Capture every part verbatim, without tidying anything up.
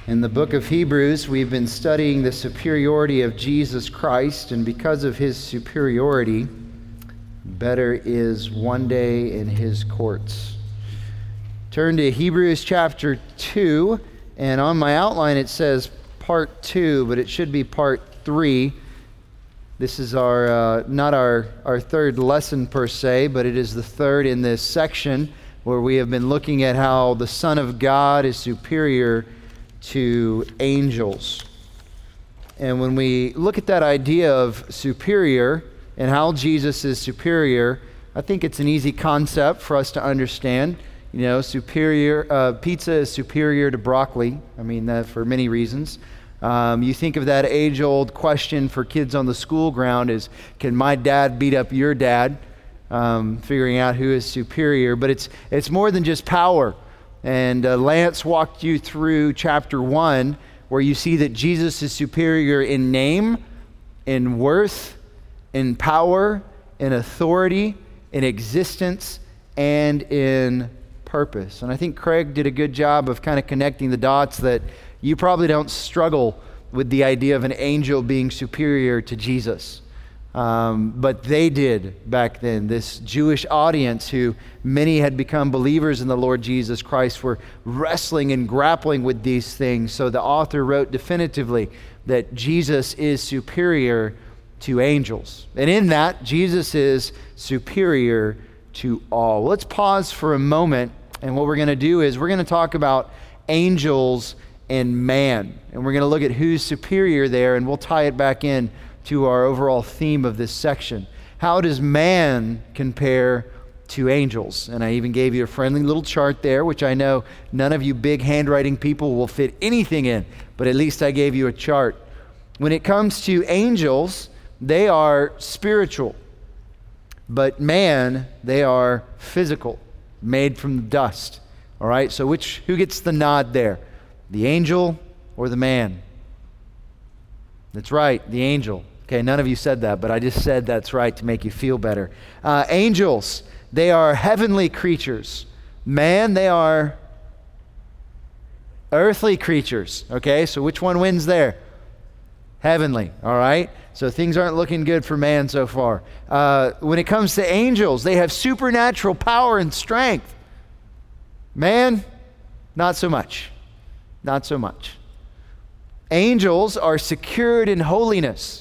In the book of Hebrews, we've been studying the superiority of Jesus Christ, and because of his superiority, better is one day in his courts. Turn to Hebrews chapter two, and on my outline it says part two, but it should be part three. This is our uh, not our, our third lesson per se, but it is the third in this section where we have been looking at how the Son of God is superior to angels. And when we look at that idea of superior and how Jesus is superior, I think it's an easy concept for us to understand. You know, superior uh, pizza is superior to broccoli. I mean, that for many reasons. Um, you think of that age-old question for kids on the school ground is, can my dad beat up your dad? Um, figuring out who is superior. But it's it's more than just power. And uh, Lance walked you through chapter one, where you see that Jesus is superior in name, in worth, in power, in authority, in existence, and in purpose. And I think Craig did a good job of kind of connecting the dots that you probably don't struggle with the idea of an angel being superior to Jesus. Um, but they did back then. This Jewish audience, who many had become believers in the Lord Jesus Christ, were wrestling and grappling with these things. So the author wrote definitively that Jesus is superior to angels. And in that, Jesus is superior to all. Let's pause for a moment. And what we're going to do is we're going to talk about angels and man. And we're going to look at who's superior there, and we'll tie it back in to our overall theme of this section. How does man compare to angels? And I even gave you a friendly little chart there, which I know none of you big handwriting people will fit anything in, but at least I gave you a chart. When it comes to angels, they are spiritual, but man, they are physical, made from the dust. All right, so which who gets the nod there? The angel or the man? That's right, the angel. Okay, none of you said that, but I just said that's right to make you feel better. Uh, angels, they are heavenly creatures. Man, they are earthly creatures. Okay, so which one wins there? Heavenly, all right? So things aren't looking good for man so far. Uh, when it comes to angels, they have supernatural power and strength. Man, not so much. Not so much. Angels are secured in holiness.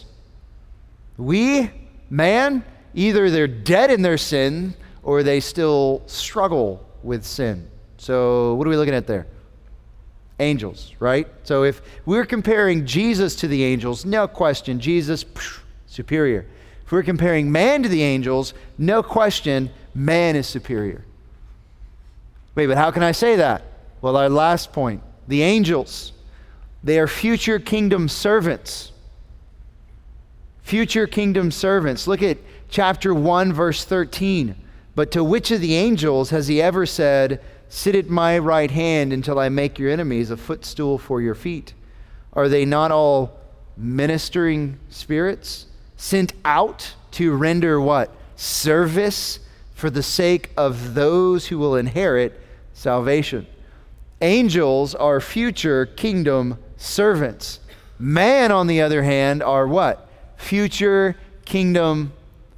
We, man, either they're dead in their sin or they still struggle with sin. So what are we looking at there? Angels, right? So if we're comparing Jesus to the angels, no question, Jesus, phew, superior. If we're comparing man to the angels, no question, man is superior. Wait, but how can I say that? Well, our last point, the angels, they are future kingdom servants. Future kingdom servants. Look at chapter one, verse thirteen. But to which of the angels has he ever said, sit at my right hand until I make your enemies a footstool for your feet? Are they not all ministering spirits sent out to render what? Service for the sake of those who will inherit salvation. Angels are future kingdom servants. Man, on the other hand, are what? Future kingdom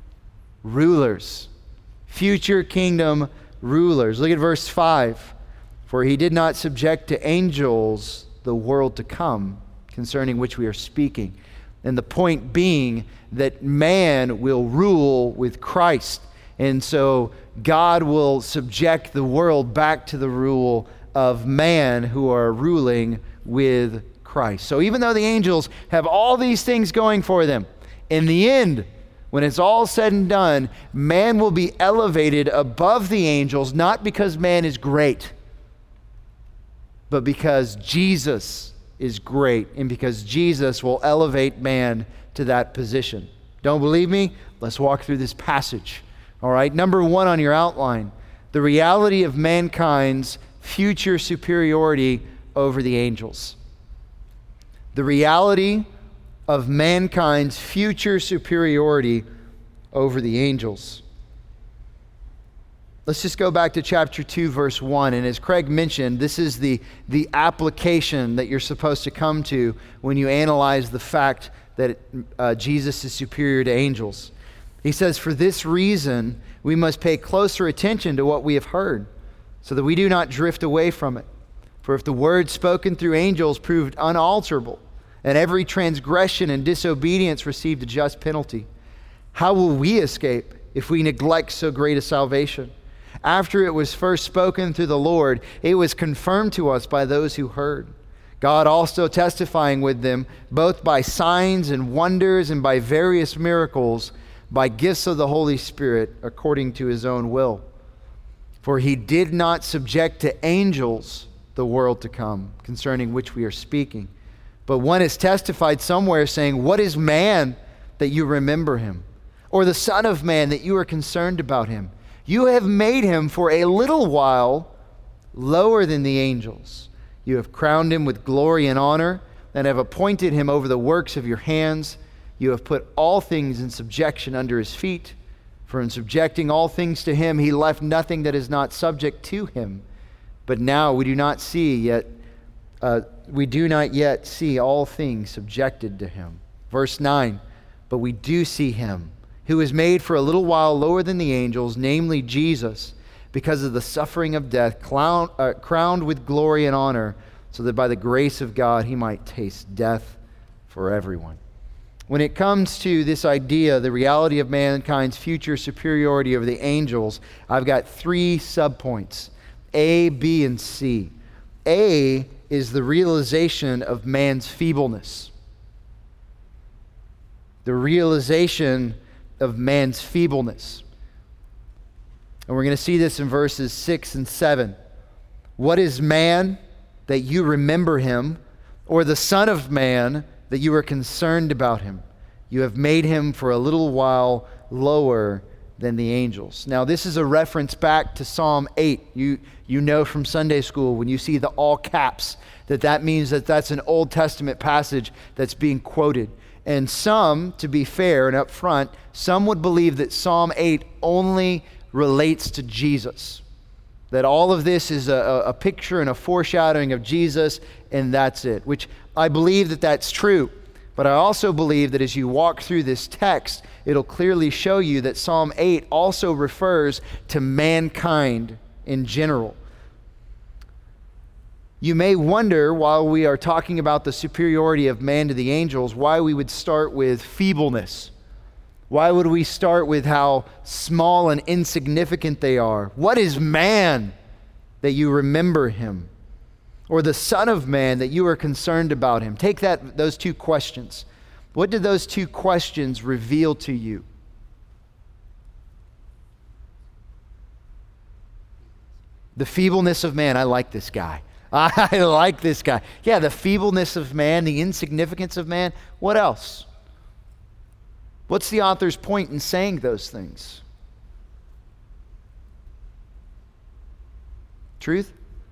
rulers. Future kingdom rulers. Look at verse five. For he did not subject to angels the world to come, concerning which we are speaking. And the point being that man will rule with Christ. And so God will subject the world back to the rule of man who are ruling with Christ. So even though the angels have all these things going for them, in the end, when it's all said and done, man will be elevated above the angels, not because man is great, but because Jesus is great, and because Jesus will elevate man to that position. Don't believe me? Let's walk through this passage. All right, number one on your outline, the reality of mankind's future superiority over the angels. The reality of mankind's future superiority over the angels. Let's just go back to chapter two, verse one. And as Craig mentioned, this is the, the application that you're supposed to come to when you analyze the fact that uh, Jesus is superior to angels. He says, "For this reason, we must pay closer attention to what we have heard, so that we do not drift away from it. For if the word spoken through angels proved unalterable, and every transgression and disobedience received a just penalty, how will we escape if we neglect so great a salvation? After it was first spoken through the Lord, it was confirmed to us by those who heard. God also testifying with them, both by signs and wonders and by various miracles, by gifts of the Holy Spirit, according to his own will. For he did not subject to angels the world to come, concerning which we are speaking. But one has testified somewhere, saying, 'What is man that you remember him? Or the Son of Man that you are concerned about him? You have made him for a little while lower than the angels. You have crowned him with glory and honor, and have appointed him over the works of your hands. You have put all things in subjection under his feet. For in subjecting all things to him, he left nothing that is not subject to him. But now we do not see yet, uh, we do not yet see all things subjected to him.'" Verse nine, "But we do see him, who is made for a little while lower than the angels, namely Jesus, because of the suffering of death, clown, uh, crowned with glory and honor, so that by the grace of God he might taste death for everyone." When it comes to this idea, the reality of mankind's future superiority over the angels, I've got three subpoints, A, B, and C. A is the realization of man's feebleness. The realization of man's feebleness. And we're going to see this in verses six and seven. "What is man that you remember him, or the Son of Man that you are concerned about him? You have made him for a little while lower than the angels." Now, this is a reference back to Psalm eight. You, you know from Sunday school, when you see the all caps, that that means that that's an Old Testament passage that's being quoted. And some, to be fair and upfront, some would believe that Psalm eight only relates to Jesus. That all of this is a, a picture and a foreshadowing of Jesus, and that's it. Which I believe that that's true. But I also believe that as you walk through this text, it'll clearly show you that Psalm eight also refers to mankind in general. You may wonder, while we are talking about the superiority of man to the angels, why we would start with feebleness. Why would we start with how small and insignificant they are? What is man that you remember him? Or the Son of Man that you are concerned about him? Take that, those two questions. What did those two questions reveal to you? The feebleness of man. I like this guy. I like this guy. Yeah, the feebleness of man, the insignificance of man. What else? What's the author's point in saying those things? Truth?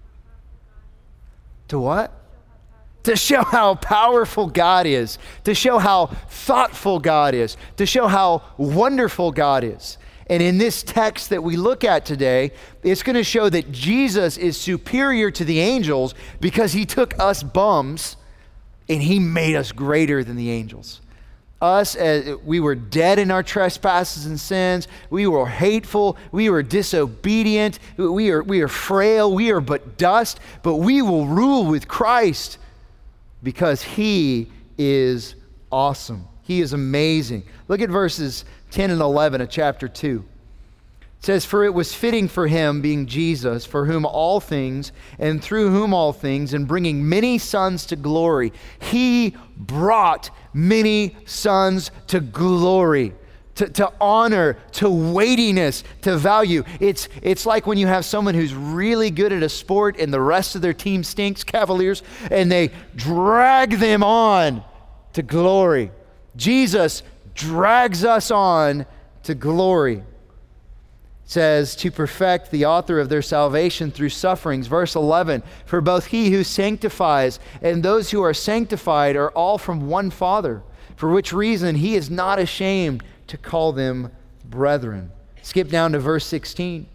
To what? To show how powerful God is. To show how thoughtful God is. To show how wonderful God is. And in this text that we look at today, it's going to show that Jesus is superior to the angels because he took us bums and he made us greater than the angels. Us, as we were dead in our trespasses and sins. We were hateful. We were disobedient. We are, we are frail. We are but dust. But we will rule with Christ because he is awesome. He is amazing. Look at verses ten and eleven of chapter two. It says, "For it was fitting for him," being Jesus, "for whom all things and through whom all things, and bringing many sons to glory." He brought many sons to glory, to, to honor, to weightiness, to value. It's, it's like when you have someone who's really good at a sport and the rest of their team stinks, Cavaliers, and they drag them on to glory. Jesus drags us on to glory. It says, "To perfect the author of their salvation through sufferings." Verse eleven, "For both he who sanctifies and those who are sanctified are all from one Father, for which reason he is not ashamed to call them brethren." Skip down to verse sixteen.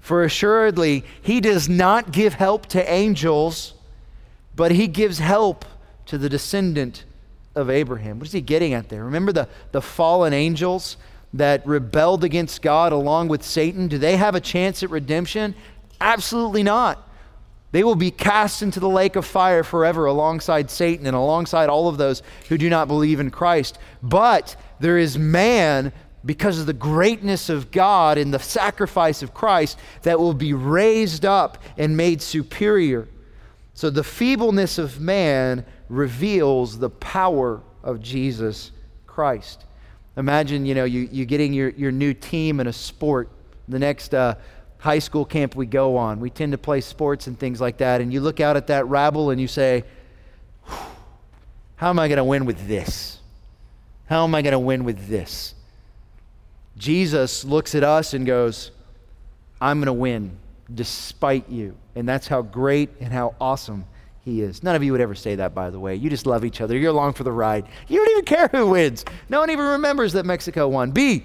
For assuredly, he does not give help to angels, but he gives help to the descendant of Abraham. What is he getting at there? Remember the, the fallen angels that rebelled against God along with Satan? Do they have a chance at redemption? Absolutely not. They will be cast into the lake of fire forever alongside Satan and alongside all of those who do not believe in Christ. But there is man, because of the greatness of God and the sacrifice of Christ, that will be raised up and made superior. So the feebleness of man reveals the power of Jesus Christ. Imagine, you know, you, you getting your, your new team in a sport. The next uh, high school camp we go on, we tend to play sports and things like that, and you look out at that rabble and you say, how am I going to win with this? How am I going to win with this? Jesus looks at us and goes, I'm going to win despite you. And that's how great and how awesome he is. None of you would ever say that, by the way. You just love each other. You're along for the ride. You don't even care who wins. No one even remembers that Mexico won. B,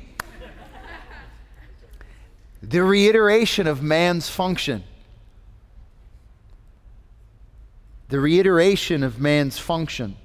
the reiteration of man's function. The reiteration of man's function.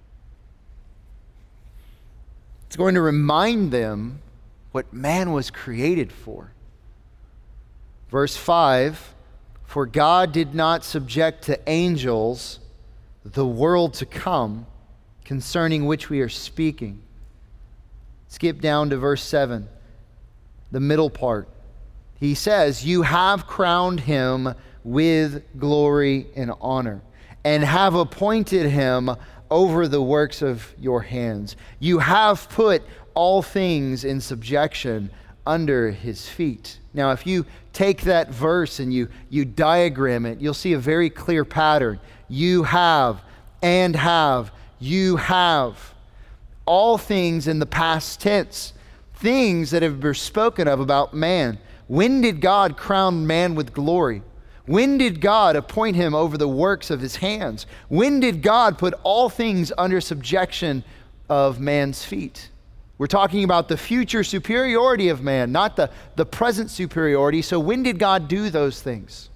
It's going to remind them what man was created for. Verse five, for God did not subject to angels the world to come, concerning which we are speaking. Skip down to verse seven, the middle part. He says, you have crowned him with glory and honor, and have appointed him over the works of your hands. You have put all things in subjection under his feet. Now, if you take that verse and you, you diagram it, you'll see a very clear pattern. You have, and have, you have. All things in the past tense. Things that have been spoken of about man. When did God crown man with glory? When did God appoint him over the works of his hands? When did God put all things under subjection of man's feet? We're talking about the future superiority of man, not the, the present superiority. So when did God do those things?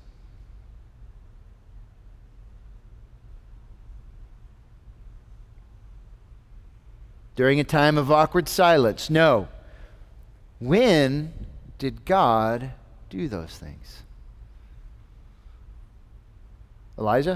During a time of awkward silence? No. When did God do those things? Elijah?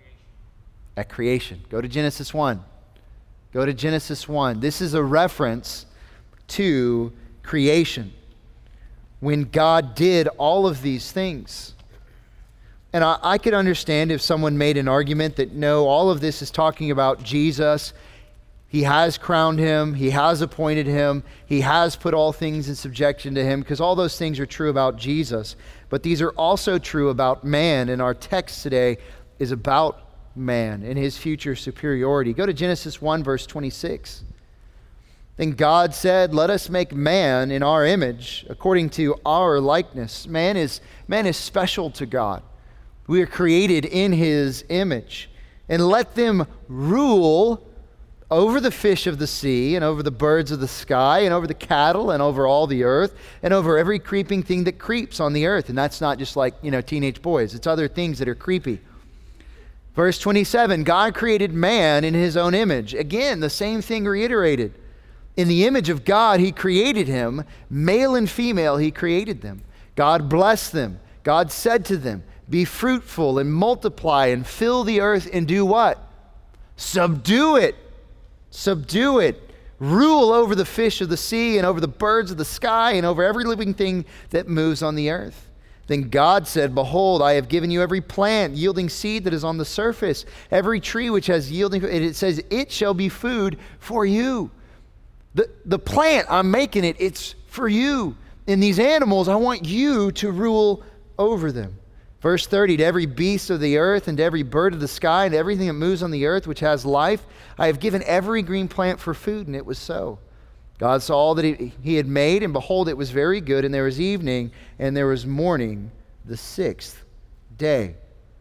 At creation. Go to Genesis one. Go to Genesis one. This is a reference to creation. When God did all of these things. And I, I could understand if someone made an argument that no, all of this is talking about Jesus. He has crowned him. He has appointed him. He has put all things in subjection to him, because all those things are true about Jesus. But these are also true about man, and our text today is about man and his future superiority. Go to Genesis one, verse twenty-six. Then God said, let us make man in our image, according to our likeness. Man is, man is special to God. We are created in his image. And let them rule over the fish of the sea, and over the birds of the sky, and over the cattle, and over all the earth, and over every creeping thing that creeps on the earth. And that's not just like, you know, teenage boys. It's other things that are creepy. Verse twenty-seven, God created man in his own image. Again, the same thing reiterated. In the image of God, he created him. Male and female, he created them. God blessed them. God said to them, be fruitful and multiply and fill the earth and do what? Subdue it. Subdue it. Rule over the fish of the sea and over the birds of the sky and over every living thing that moves on the earth. Then God said, behold, I have given you every plant yielding seed that is on the surface, every tree which has yielding, and it says, it shall be food for you. The, the plant, I'm making it, it's for you. And these animals, I want you to rule over them. Verse thirty, to every beast of the earth and to every bird of the sky and to everything that moves on the earth which has life, I have given every green plant for food, and it was so. God saw all that he, he had made, and behold, it was very good, and there was evening, and there was morning, the sixth day.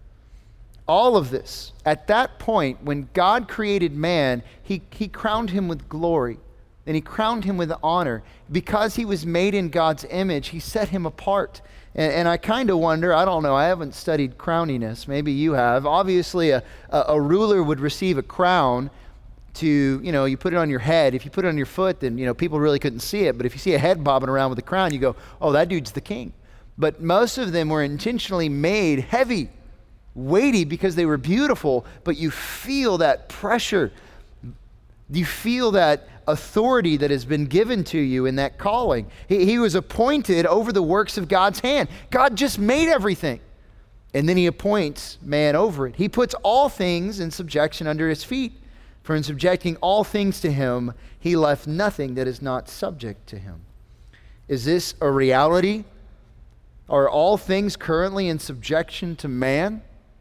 All of this, at that point, when God created man, he, he crowned him with glory. and he crowned him with honor. Because he was made in God's image, he set him apart. And, and I kind of wonder, I don't know, I haven't studied crowniness. Maybe you have. Obviously, a, a, a ruler would receive a crown to, you know, you put it on your head. If you put it on your foot, then, you know, people really couldn't see it. But if you see a head bobbing around with a crown, you go, oh, that dude's the king. But most of them were intentionally made heavy, weighty, because they were beautiful, but you feel that pressure. You feel that authority that has been given to you in that calling. He, he was appointed over the works of God's hand. God just made everything. And then he appoints man over it. He puts all things in subjection under his feet. For in subjecting all things to him, he left nothing that is not subject to him. Is this a reality? Are all things currently in subjection to man?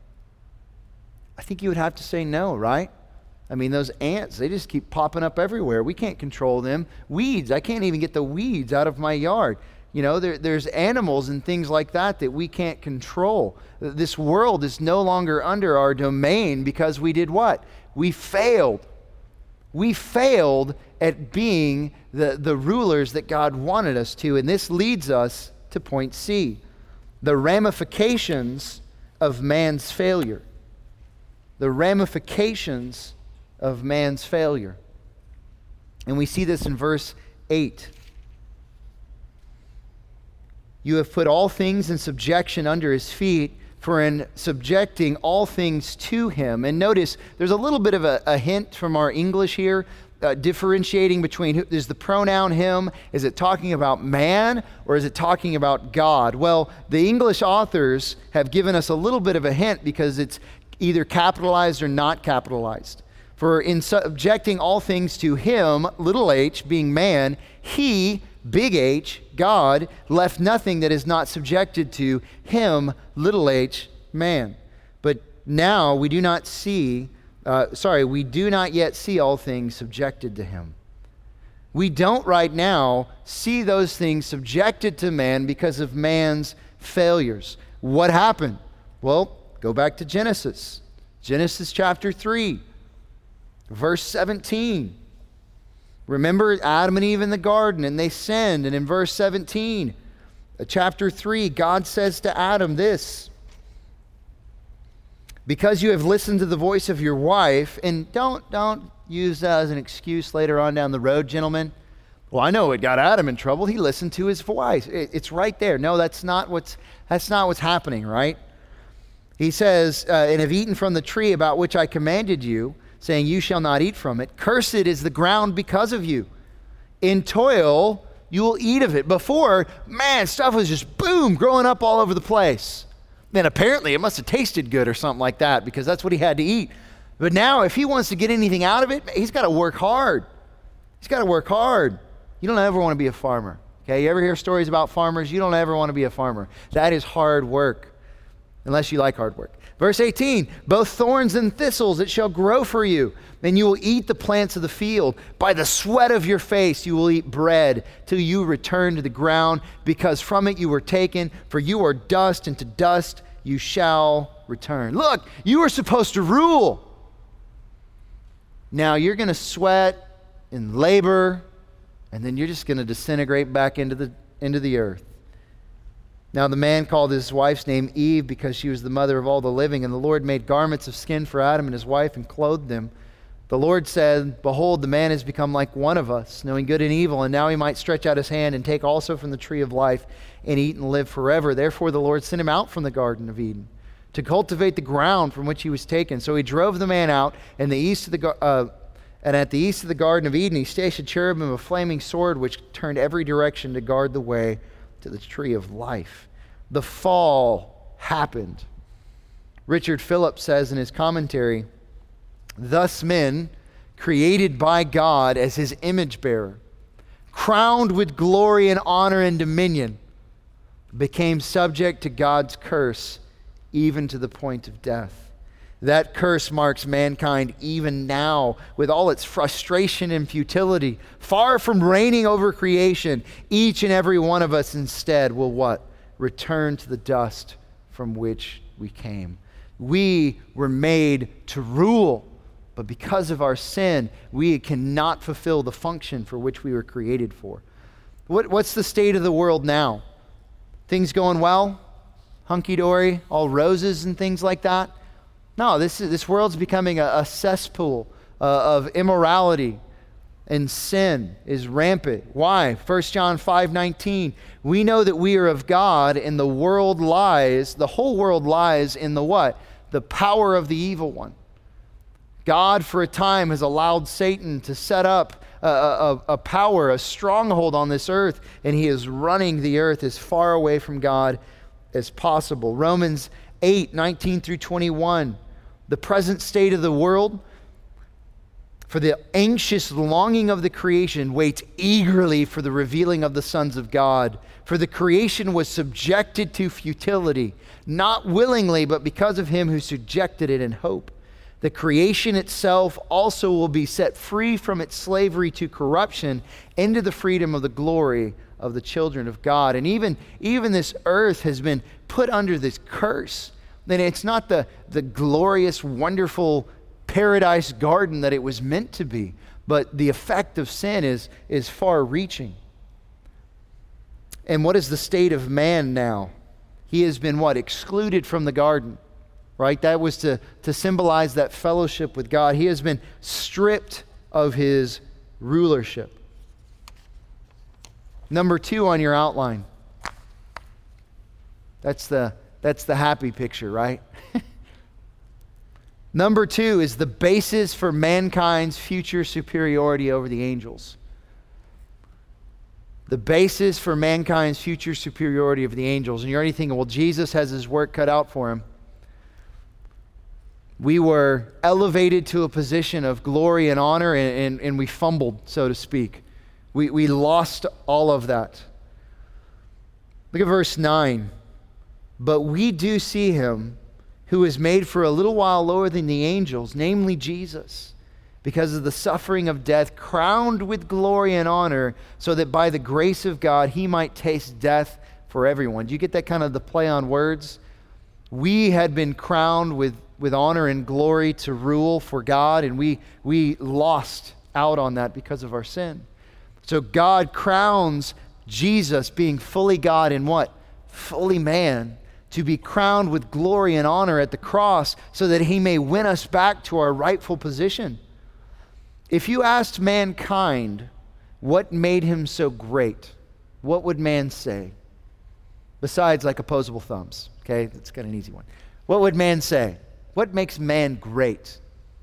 I think you would have to say no, right? I mean, those ants, they just keep popping up everywhere. We can't control them. Weeds, I can't even get the weeds out of my yard. You know, there, there's animals and things like that that we can't control. This world is no longer under our domain because we did what? We failed. We failed at being the, the rulers that God wanted us to. And this leads us to point C, the ramifications of man's failure. The ramifications of man's failure. And we see this in verse eight. You have put all things in subjection under his feet, for in subjecting all things to him. And notice there's a little bit of a, a hint from our English here, uh, differentiating between, who, is the pronoun him, is it talking about man, or is it talking about God? Well, the English authors have given us a little bit of a hint because it's either capitalized or not capitalized. For in subjecting all things to him, little h, being man, he, big H, God, left nothing that is not subjected to him, little h, man. But now we do not see, uh, sorry, we do not yet see all things subjected to him. We don't right now see those things subjected to man because of man's failures. What happened? Well, go back to Genesis. Genesis chapter three. Verse seventeen. Remember Adam and Eve in the garden, and they sinned. And in verse seventeen, chapter three, God says to Adam this: because you have listened to the voice of your wife, and don't, don't use that as an excuse later on down the road, gentlemen. Well, I know it got Adam in trouble. He listened to his voice. It, it's right there. No, that's not what's, that's not what's happening, right? He says, uh, and have eaten from the tree about which I commanded you, saying, you shall not eat from it. Cursed is the ground because of you. In toil, you will eat of it. Before, man, stuff was just boom, growing up all over the place. Then apparently it must have tasted good or something like that because that's what he had to eat. But now if he wants to get anything out of it, he's got to work hard. He's got to work hard. You don't ever want to be a farmer. Okay, you ever hear stories about farmers? You don't ever want to be a farmer. That is hard work, unless you like hard work. Verse eighteen, both thorns and thistles it shall grow for you, and you will eat the plants of the field. By the sweat of your face you will eat bread till you return to the ground, because from it you were taken, for you are dust, and to dust you shall return. Look, you are supposed to rule. Now you're going to sweat and labor, and then you're just going to disintegrate back into the, into the earth. Now the man called his wife's name Eve because she was the mother of all the living. And the Lord made garments of skin for Adam and his wife and clothed them. The Lord said, behold, the man has become like one of us, knowing good and evil. And now he might stretch out his hand and take also from the tree of life and eat and live forever. Therefore the Lord sent him out from the Garden of Eden to cultivate the ground from which he was taken. So he drove the man out in the east of the uh, and at the east of the Garden of Eden he stationed cherubim, a flaming sword, which turned every direction to guard the way to the tree of life. The fall happened. Richard Phillips says in his commentary, thus men, created by God as his image bearer, crowned with glory and honor and dominion, became subject to God's curse, even to the point of death. That curse marks mankind even now with all its frustration and futility. Far from reigning over creation, each and every one of us instead will what? Return to the dust from which we came. We were made to rule. But because of our sin, we cannot fulfill the function for which we were created for. What, what's the state of the world now? Things going well? Hunky-dory? All roses and things like that? No, this, is, this world's becoming a, a cesspool uh, of immorality, and sin is rampant. Why? First John five nineteen. We know that we are of God, and the world lies, the whole world lies in the what? The power of the evil one. God, for a time, has allowed Satan to set up a, a, a power, a stronghold on this earth, and he is running the earth as far away from God as possible. Romans eight nineteen through twenty-one. The present state of the world, for the anxious longing of the creation waits eagerly for the revealing of the sons of God. For the creation was subjected to futility, not willingly, but because of him who subjected it in hope. The creation itself also will be set free from its slavery to corruption into the freedom of the glory of the children of God. And even, even this earth has been put under this curse. Then it's not the, the glorious, wonderful paradise garden that it was meant to be, but the effect of sin is, is far-reaching. And what is the state of man now? He has been what? Excluded from the garden, right? That was to, to symbolize that fellowship with God. He has been stripped of his rulership. Number two on your outline. That's the That's the happy picture, right? Number two is the basis for mankind's future superiority over the angels. The basis for mankind's future superiority over the angels. And you're already thinking, well, Jesus has his work cut out for him. We were elevated to a position of glory and honor, and, and, and we fumbled, so to speak. We, we lost all of that. Look at verse nine. But we do see him who is made for a little while lower than the angels, namely Jesus, because of the suffering of death, crowned with glory and honor, so that by the grace of God he might taste death for everyone. Do you get that kind of the play on words? We had been crowned with, with honor and glory to rule for God, and we, we lost out on that because of our sin. So God crowns Jesus, being fully God and what? Fully man, to be crowned with glory and honor at the cross so that he may win us back to our rightful position. If you asked mankind what made him so great, what would man say? Besides like opposable thumbs, okay? That's kind of an easy one. What would man say? What makes man great?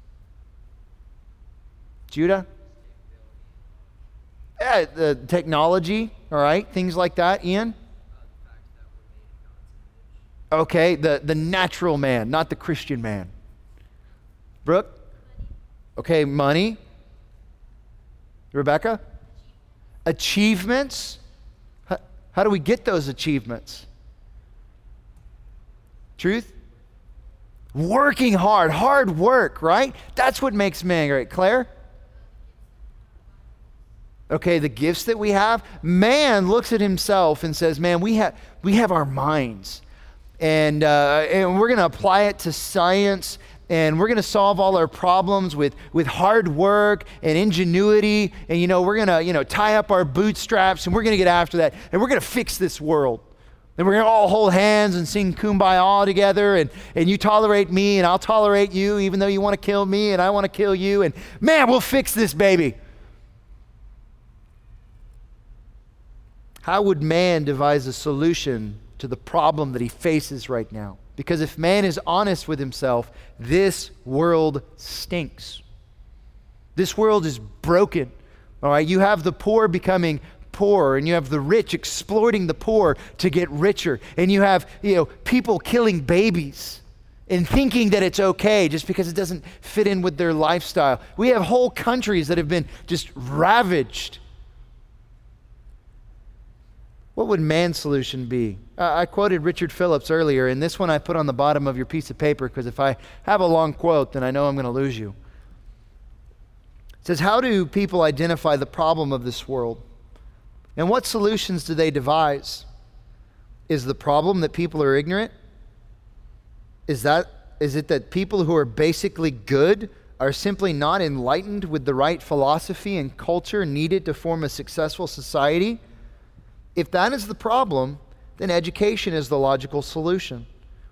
Judah? Yeah, the technology, all right, things like that. Ian? Okay, the, the natural man, not the Christian man. Brooke? Okay, money. Rebecca? Achievements. How, how do we get those achievements? Truth? Working hard, hard work, right? That's what makes man great. Claire? Okay, the gifts that we have. Man looks at himself and says, man, we have we have our minds. And, uh, and we're going to apply it to science, and we're going to solve all our problems with, with hard work and ingenuity. And, you know, we're going to, you know, tie up our bootstraps, and we're going to get after that. And we're going to fix this world. And we're going to all hold hands and sing Kumbaya together. And, and you tolerate me, and I'll tolerate you, even though you want to kill me, and I want to kill you. And, man, we'll fix this baby. How would man devise a solution to the problem that he faces right now? Because if man is honest with himself, this world stinks. This world is broken. All right, you have the poor becoming poorer, and you have the rich exploiting the poor to get richer, and you have, you know, people killing babies and thinking that it's okay just because it doesn't fit in with their lifestyle. We have whole countries that have been just ravaged. What would man's solution be? Uh, I quoted Richard Phillips earlier, and this one I put on the bottom of your piece of paper because if I have a long quote, then I know I'm going to lose you. It says, how do people identify the problem of this world? And what solutions do they devise? Is the problem that people are ignorant? Is that is it that people who are basically good are simply not enlightened with the right philosophy and culture needed to form a successful society, if that is the problem, then education is the logical solution.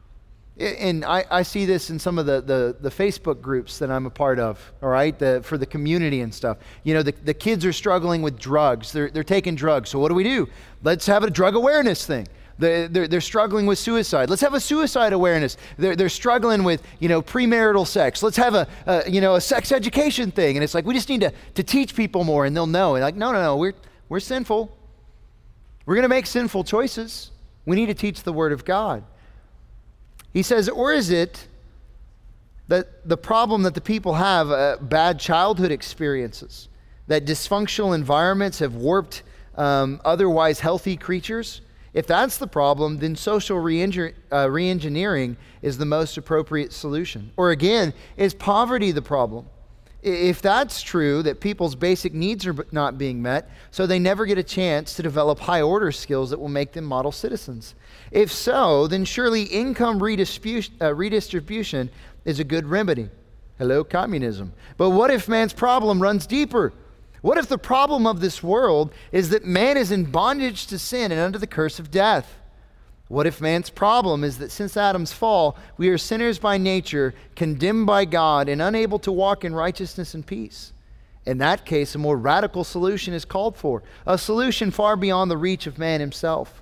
And I, I see this in some of the, the, the Facebook groups that I'm a part of, all right, the, for the community and stuff. You know, the, the kids are struggling with drugs. They're, they're taking drugs. So what do we do? Let's have a drug awareness thing. They're, they're, they're struggling with suicide. Let's have a suicide awareness. They're, they're struggling with, you know, premarital sex. Let's have a, a, you know, a sex education thing. And it's like, we just need to, to teach people more and they'll know. And like, no, no, no, we're, we're sinful. We're going to make sinful choices. We need to teach the Word of God. He says, or is it that the problem that the people have, uh, bad childhood experiences, that dysfunctional environments have warped um, otherwise healthy creatures? If that's the problem, then social re-engineer, uh, re-engineering is the most appropriate solution. Or again, is poverty the problem? If that's true, that people's basic needs are not being met, so they never get a chance to develop high-order skills that will make them model citizens. If so, then surely income redistribution, uh, redistribution is a good remedy. Hello, communism. But what if man's problem runs deeper? What if the problem of this world is that man is in bondage to sin and under the curse of death? What if man's problem is that since Adam's fall, we are sinners by nature, condemned by God, and unable to walk in righteousness and peace? In that case, a more radical solution is called for, a solution far beyond the reach of man himself.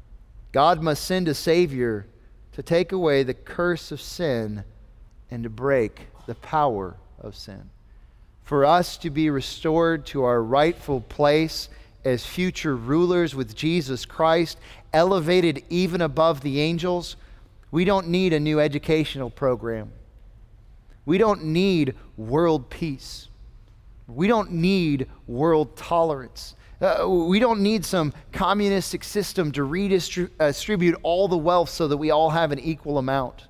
God must send a Savior to take away the curse of sin and to break the power of sin. For us to be restored to our rightful place as future rulers with Jesus Christ, elevated even above the angels, we don't need a new educational program. We don't need world peace. We don't need world tolerance. Uh, we don't need some communistic system to redistribute all the wealth so that we all have an equal amount.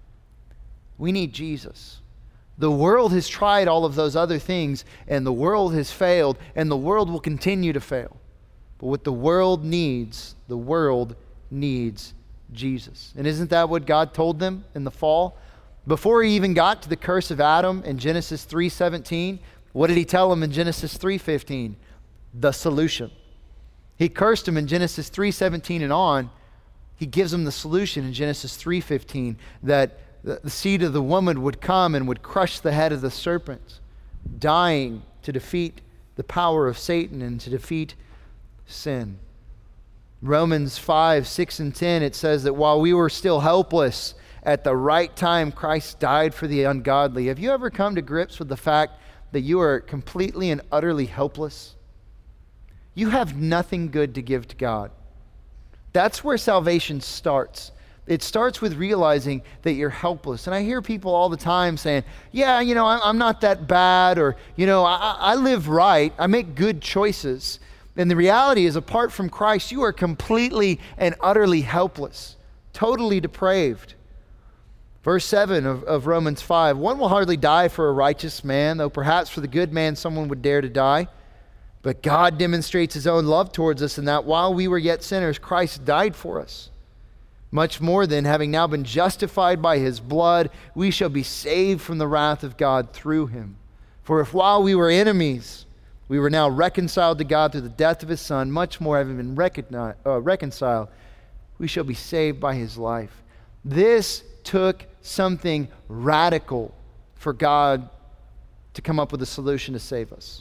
We need Jesus. The world has tried all of those other things, and the world has failed, and the world will continue to fail. But what the world needs, the world needs Jesus. And isn't that what God told them in the fall? Before he even got to the curse of Adam in Genesis three seventeen, what did he tell them in Genesis three fifteen? The solution. He cursed them in Genesis three seventeen and on. He gives them the solution in Genesis three fifteen, that the seed of the woman would come and would crush the head of the serpent, dying to defeat the power of Satan and to defeat sin. Romans five, six, and ten, it says that while we were still helpless, at the right time Christ died for the ungodly. Have you ever come to grips with the fact that you are completely and utterly helpless? You have nothing good to give to God. That's where salvation starts. It starts with realizing that you're helpless. And I hear people all the time saying, yeah, you know, I'm not that bad, or, you know, I, I live right. I make good choices. And the reality is, apart from Christ, you are completely and utterly helpless, totally depraved. Verse seven of, of Romans five, one will hardly die for a righteous man, though perhaps for the good man someone would dare to die. But God demonstrates his own love towards us in that while we were yet sinners, Christ died for us. Much more then, having now been justified by his blood, we shall be saved from the wrath of God through him. For if while we were enemies, we were now reconciled to God through the death of his Son, much more having been recogni- uh, reconciled, we shall be saved by his life. This took something radical for God to come up with a solution to save us.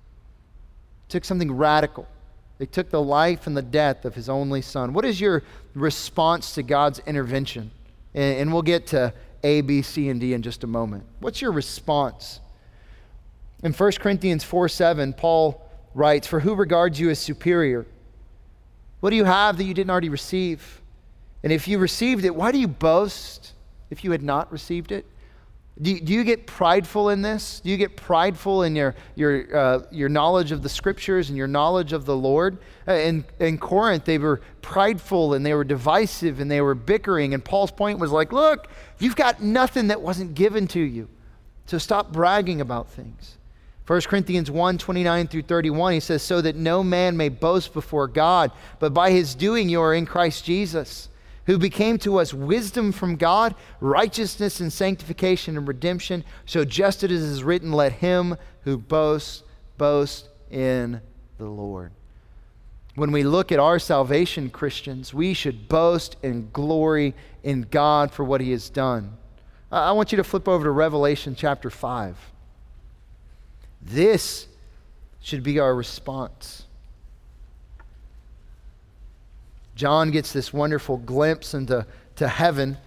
It took something radical. They took the life and the death of his only Son. What is your response to God's intervention? And, and we'll get to A, B, C, and D in just a moment. What's your response? In First Corinthians four seven, Paul writes, "For who regards you as superior? What do you have that you didn't already receive? And if you received it, why do you boast if you had not received it?" Do you, do you get prideful in this? Do you get prideful in your your uh, your knowledge of the Scriptures and your knowledge of the Lord? Uh, in, in Corinth, they were prideful and they were divisive and they were bickering. And Paul's point was like, look, you've got nothing that wasn't given to you. So stop bragging about things. First Corinthians one, twenty-nine through thirty-one, he says, "So that no man may boast before God, but by his doing you are in Christ Jesus, who became to us wisdom from God, righteousness and sanctification and redemption. So just as it is written, let him who boasts, boast in the Lord. When we look at our salvation, Christians, we should boast and glory in God for what he has done. I want you to flip over to Revelation chapter five. This should be our response. John gets this wonderful glimpse into to heaven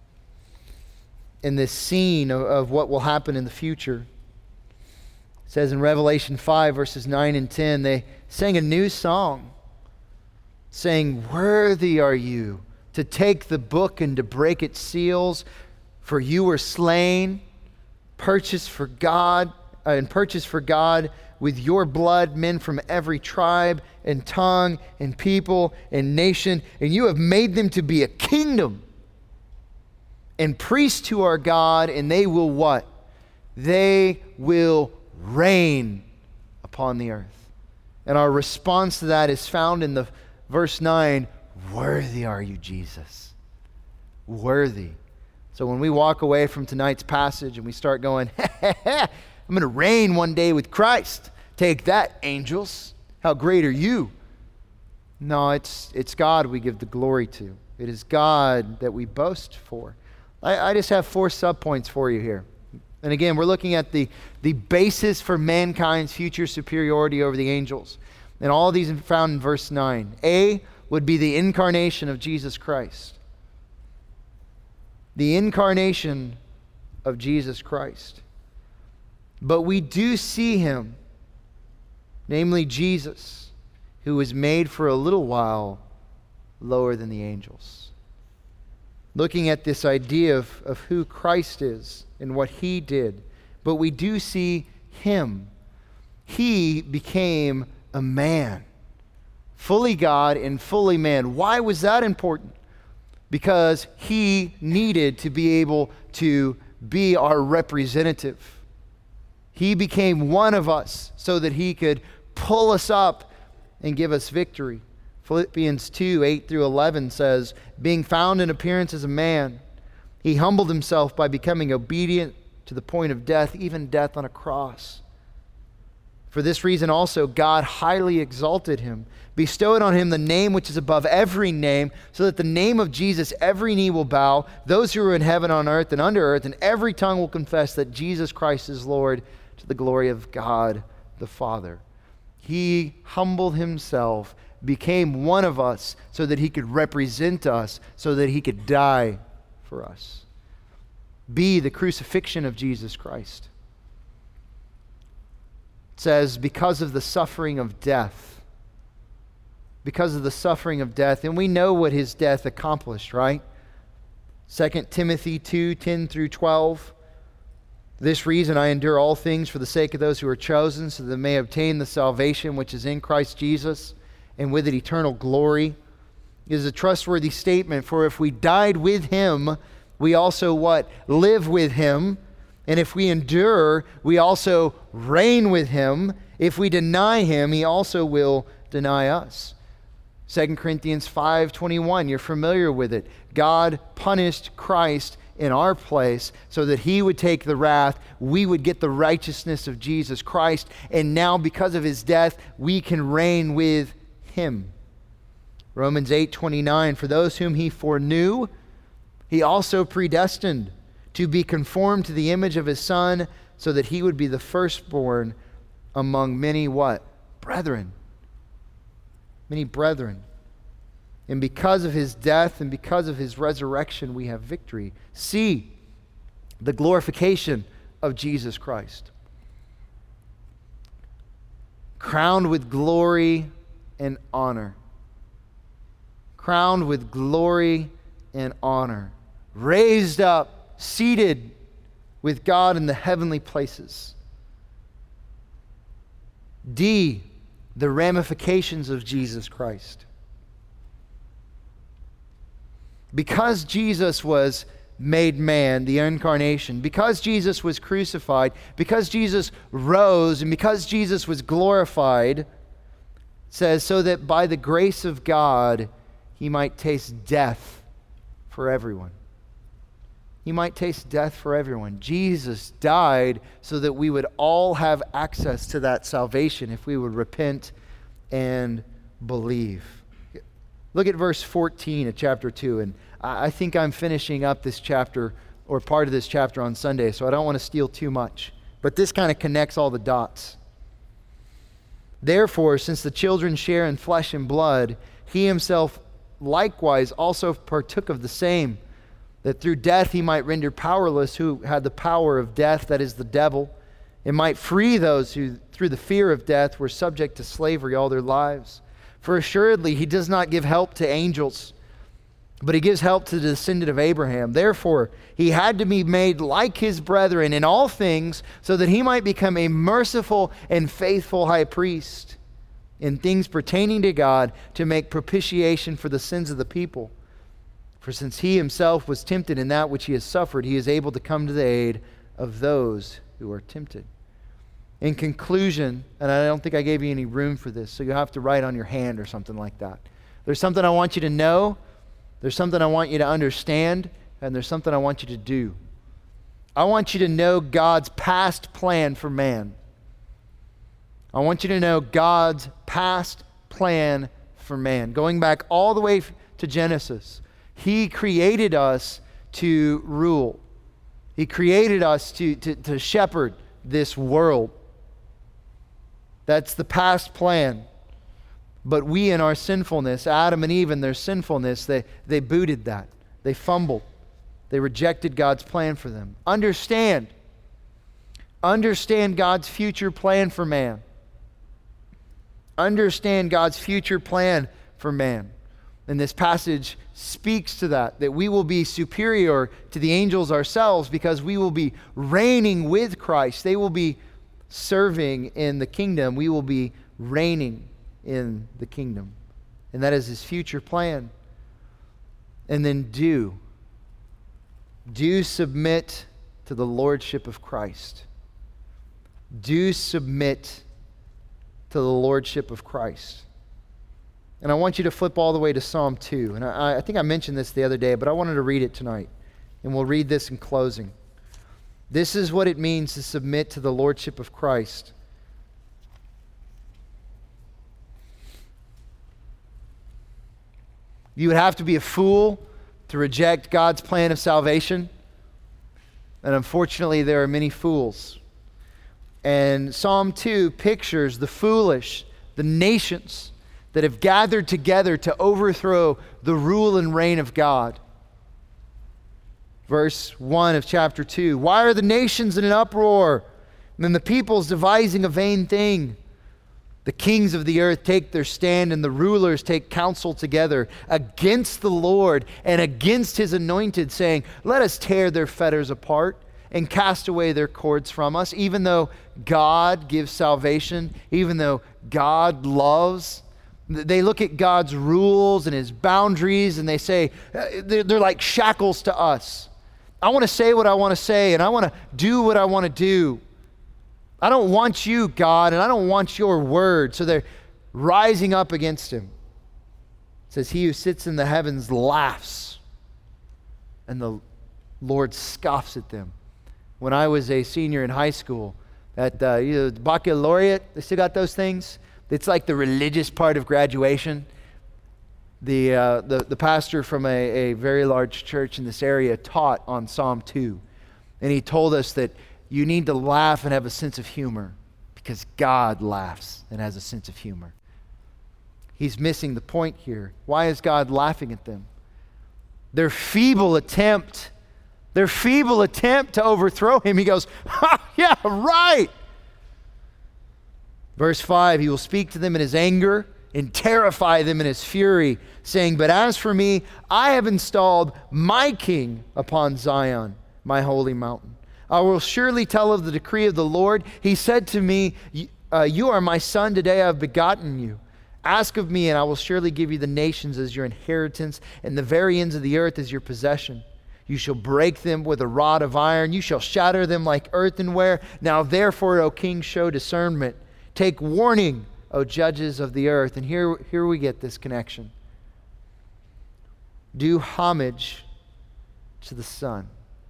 in this scene of, of what will happen in the future. It says in Revelation five, verses nine and ten, they sang a new song, saying, "Worthy are you to take the book and to break its seals, for you were slain, purchased for God, uh, and purchased for God with your blood men from every tribe and tongue and people and nation, and you have made them to be a kingdom and priests to our God, and they will" what? They will reign upon the earth. And our response to that is found in the verse nine, "Worthy are you, Jesus." Worthy. So when we walk away from tonight's passage and we start going, I'm going to reign one day with Christ. Take that, angels. How great are you? No, it's it's God we give the glory to. It is God that we boast for. I, I just have four subpoints for you here. And again, we're looking at the, the basis for mankind's future superiority over the angels. And all of these are found in verse nine. A would be the incarnation of Jesus Christ. The incarnation of Jesus Christ. But we do see him, namely Jesus, who was made for a little while lower than the angels. Looking at this idea of, of who Christ is and what he did. But we do see him. He became a man, fully God and fully man. Why was that important? Because he needed to be able to be our representative. He became one of us so that he could pull us up and give us victory. Philippians two, eight through eleven says, "Being found in appearance as a man, he humbled himself by becoming obedient to the point of death, even death on a cross. For this reason also God highly exalted him, bestowed on him the name which is above every name, so that the name of Jesus every knee will bow, those who are in heaven, on earth, and under earth, and every tongue will confess that Jesus Christ is Lord, to the glory of God the Father." He humbled himself, became one of us so that he could represent us, so that he could die for us. B, the crucifixion of Jesus Christ. It says, because of the suffering of death. Because of the suffering of death. And we know what his death accomplished, right? Second Timothy two, ten through twelve. "This reason I endure all things for the sake of those who are chosen, so that they may obtain the salvation which is in Christ Jesus, and with it eternal glory." It is a trustworthy statement, for if we died with him, we also what? Live with him. And if we endure, we also reign with him. If we deny him, he also will deny us. Second Corinthians five twenty-one, you're familiar with it. God punished Christ in our place so that he would take the wrath, we would get the righteousness of Jesus Christ, and now because of his death, we can reign with him. Romans eight twenty-nine, "For those whom he foreknew, he also predestined to be conformed to the image of his Son, so that he would be the firstborn among many" what? Brethren. Many brethren. And because of his death and because of his resurrection, we have victory. C, the glorification of Jesus Christ. Crowned with glory and honor. Crowned with glory and honor. Raised up, seated with God in the heavenly places. D, the ramifications of Jesus Christ. Because Jesus was made man, the incarnation, because Jesus was crucified, because Jesus rose, and because Jesus was glorified, it says, so that by the grace of God he might taste death for everyone. He might taste death for everyone. Jesus died so that we would all have access to that salvation if we would repent and believe. Look at verse fourteen of chapter two, and I think I'm finishing up this chapter or part of this chapter on Sunday, so I don't want to steal too much. But this kind of connects all the dots. Therefore, since the children share in flesh and blood, he himself likewise also partook of the same, that through death he might render powerless who had the power of death, that is the devil, and might free those who through the fear of death were subject to slavery all their lives. For assuredly he does not give help to angels, but he gives help to the descendant of Abraham. Therefore, he had to be made like his brethren in all things, so that he might become a merciful and faithful high priest in things pertaining to God, to make propitiation for the sins of the people. For since he himself was tempted in that which he has suffered, he is able to come to the aid of those who are tempted. In conclusion, and I don't think I gave you any room for this, so you'll have to write on your hand or something like that. There's something I want you to know. There's something I want you to understand, and there's something I want you to do. I want you to know God's past plan for man. I want you to know God's past plan for man. Going back all the way to Genesis, he created us to rule. He created us to, to, to shepherd this world. That's the past plan. But we in our sinfulness, Adam and Eve in their sinfulness, they, they booted that. They fumbled. They rejected God's plan for them. Understand. Understand God's future plan for man. Understand God's future plan for man. And this passage speaks to that, that we will be superior to the angels ourselves because we will be reigning with Christ. They will be serving in the kingdom. We will be reigning in the kingdom. And that is his future plan. And then do. Do submit to the lordship of Christ. Do submit to the lordship of Christ. And I want you to flip all the way to Psalm two. And I, I think I mentioned this the other day, but I wanted to read it tonight. And we'll read this in closing. This is what it means to submit to the lordship of Christ. You would have to be a fool to reject God's plan of salvation. And unfortunately, there are many fools. And Psalm two pictures the foolish, the nations that have gathered together to overthrow the rule and reign of God. Verse one of chapter two. Why are the nations in an uproar, and the peoples devising a vain thing? The kings of the earth take their stand, and the rulers take counsel together against the Lord and against his anointed, saying, let us tear their fetters apart and cast away their cords from us. Even though God gives salvation, even though God loves, they look at God's rules and his boundaries and they say, they're, they're like shackles to us. I want to say what I want to say, and I want to do what I want to do. I don't want you, God, and I don't want your word. So they're rising up against him. It says, he who sits in the heavens laughs, and the Lord scoffs at them. When I was a senior in high school, at uh, you know, baccalaureate, they still got those things. It's like the religious part of graduation. The, uh, the, the pastor from a, a very large church in this area taught on Psalm two. And he told us that you need to laugh and have a sense of humor because God laughs and has a sense of humor. He's missing the point here. Why is God laughing at them? Their feeble attempt, their feeble attempt to overthrow him. He goes, ha, yeah, right. Verse five, he will speak to them in his anger and terrify them in his fury, saying, but as for me, I have installed my king upon Zion, my holy mountain. I will surely tell of the decree of the Lord. He said to me, uh, you are my son, today I have begotten you. Ask of me, and I will surely give you the nations as your inheritance, and the very ends of the earth as your possession. You shall break them with a rod of iron. You shall shatter them like earthenware. Now therefore, O king, show discernment. Take warning, O judges of the earth. And here, here we get this connection. Do homage to the Son.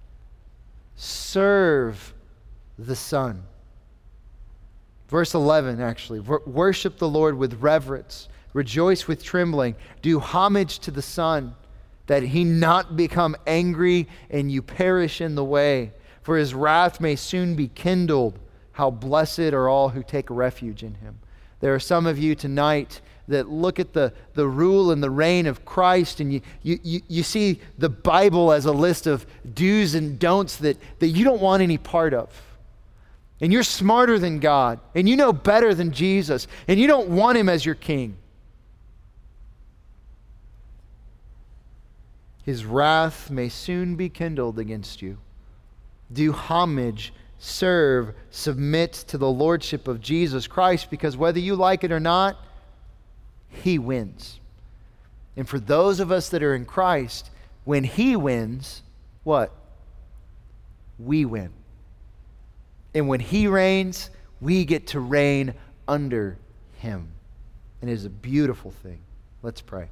Serve the Son. Verse eleven, actually. Worship the Lord with reverence. Rejoice with trembling. Do homage to the Son, that he not become angry and you perish in the way. For his wrath may soon be kindled. How blessed are all who take refuge in him. There are some of you tonight that look at the, the rule and the reign of Christ, and you, you, you, you see the Bible as a list of do's and don'ts that, that you don't want any part of. And you're smarter than God, and you know better than Jesus, and you don't want him as your king. His wrath may soon be kindled against you. Do homage, serve, submit to the lordship of Jesus Christ, because whether you like it or not, he wins. And for those of us that are in Christ, when he wins, what? We win. And when he reigns, we get to reign under him. And it is a beautiful thing. Let's pray.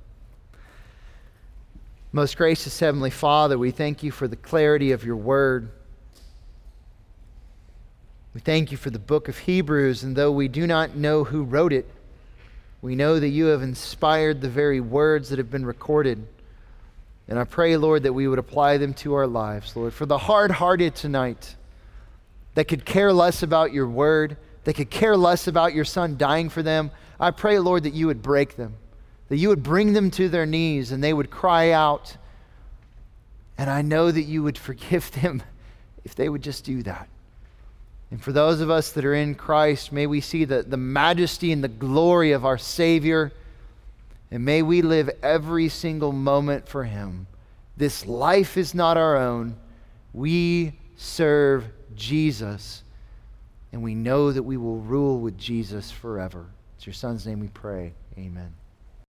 Most gracious Heavenly Father, we thank you for the clarity of your word. We thank you for the book of Hebrews, and though we do not know who wrote it, we know that you have inspired the very words that have been recorded. And I pray, Lord, that we would apply them to our lives, Lord. For the hard-hearted tonight that could care less about your word, that could care less about your Son dying for them, I pray, Lord, that you would break them, that you would bring them to their knees and they would cry out. And I know that you would forgive them if they would just do that. And for those of us that are in Christ, may we see the, the majesty and the glory of our Savior, and may we live every single moment for him. This life is not our own. We serve Jesus, and we know that we will rule with Jesus forever. It's your Son's name we pray. Amen.